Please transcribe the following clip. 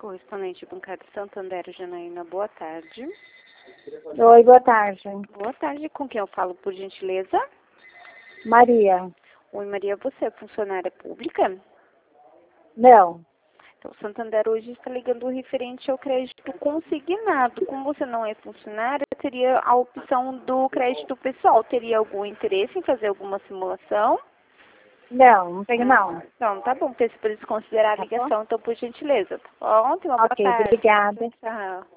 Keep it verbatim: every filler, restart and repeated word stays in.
Correspondente bancário Santander, Janaína, boa tarde. Oi, boa tarde. Boa tarde, com quem eu falo, por gentileza? Maria. Oi, Maria, você é funcionária pública? Não. Então, o Santander hoje está ligando referente ao crédito consignado. Como você não é funcionária, teria a opção do crédito pessoal. Teria algum interesse em fazer alguma simulação? Não, não tenho Não. não. Então, tá bom, peço para desconsiderar a Tá bom? ligação, então, por gentileza. Tá bom? Tenha uma boa Ok, tarde. obrigada. Tchau.